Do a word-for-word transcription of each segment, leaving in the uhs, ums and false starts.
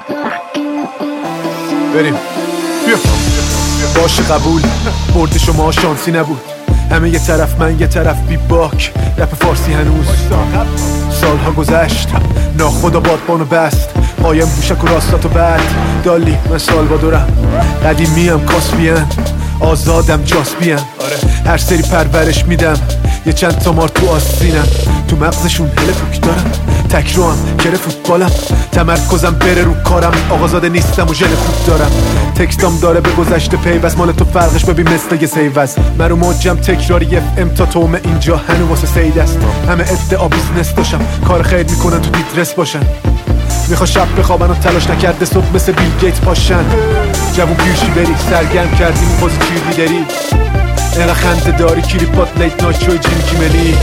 بریم بیا. باشه قبول، برد شما شانسی نبود. همه یه طرف من یه طرف بی باک. رپ فارسی هنوز سالها گذشت، ناخدا بادبانو بست. قایم بوشک و راستاتو بعد دالی من سالوادورم، قدیمیم کاسبیم، آزادم جاسبیم. هر سری پرورش میدم یه چند تا مار تو آستینم. تو مغزشون هل پوک دارم، تک رو هم کره فوتبالم. تمرکزم بره رو کارم، آقازاده نیستم و ژن خوب دارم. تکستام داره به گذشته پیوست، مال تو فرقش ببین مثل یه سیوست. من رو موجم تکراری اف ام تا تومه، اینجا هنو واسه سید است. همه ادعا بیزنس داشتم، کار خیر میکنن تو دیدرس باشن. میخوا شب بخوابن و تلاش نکرده صبح مثل بیل گیت پاشن. جوون پیوشی بری سرگرم کردیم اون بازی چیر بیدری. اینقدر خنده داری کلیپات لیت نایت شوی جیمی کیملی.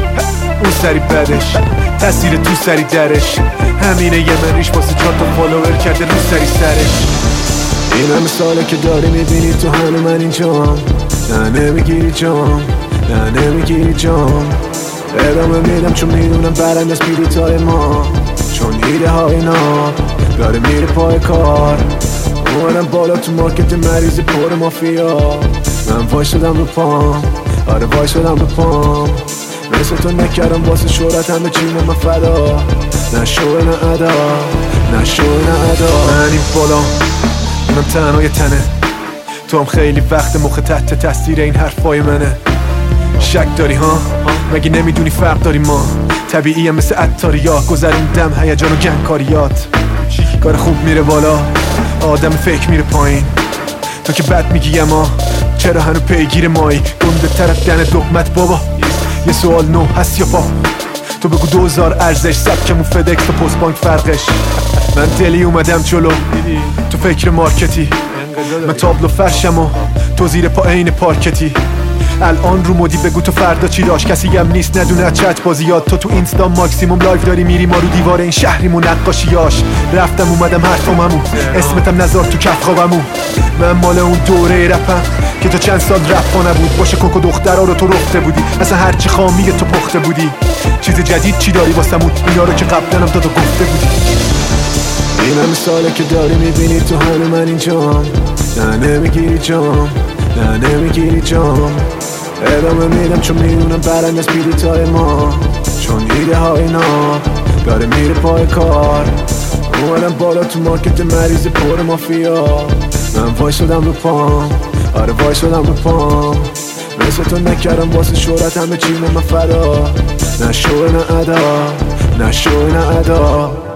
اون سری بدش تاثیر تو سری درش، همینه یه من ریش واسه چهار تا فالوور کرده رو سری سرش. این همه ساله که داری میبینی تو هنو من اینجام. نه نمیگیری جام، نه نمیگیری جام. ادامه میدم چون میدونم برند از پیریتای ما، چون ایده های ناب داره میره پای کار. اومدم بالا تو مارکت مریض پر مافیا. من وای شدم رو پام، آره وای شدم رو پام. مثل تو نکردم واسه شهرت، همه چیم من فدا. نه شوه نه ادا، نه شوه نه ادا. من این بالا اونم تنهای تنه، تو هم خیلی وقت مخ تحت تاثیر این حرفای منه. شک داری ها؟ مگه نمیدونی فرق داری ما؟ طبیعیه مثل عطاریا، گذروندم هیجان و گنگکاریات. کار خوب میره بالا، آدم فکر میره پایین. تو که بد میگی اما چرا هنو پیگیر مایی؟ گنده طرف دن دقمت بابا، یه سوال نو هست یا پا؟ تو بگو دوزار ارزش، سبکمون فدکس و پست بانک فرقش. من دلی اومدم جلو، تو فکر مارکتی. من تابلو فرشم و تو زیر پا عین پارکتی. الان رو مودی بگو تو فردا چی داشت، کسی هم نیست ندونه چت بازیات. تو تو اینستا ماکسیموم لایف داری میری، ما رو دیوار این شهریمون نقاشیاش. رفتم اومدم حرفاممون، اسمتم نزار تو کف خوابمون. من مال اون دوره رپم که تا چند سال رپ ها نبود. باشه کوکو دخترا رو تو رفته بودی، اصلا هرچی خامی تو پخته بودی. چیز جدید چی داری واسمون؟ اینا رو که قبلنم دادا گفته بودی. این همه ساله که داری میبینی تو هنو من اینجام. نه نمیگیری جام، نه نمیگیری جام. ادامه میدم چون میدونم برند از پیریتای ما، چون ایده های ناب داره میره پای کار. اومدم بالا تو مارکت مریض پر مافیا. من وای شدم رو پام، آره وای شدم رو پام. مثل تو نکردم واسه شهرت، همه چیم من فدا. نه شوه نه ادا، نه شوه نه ادا.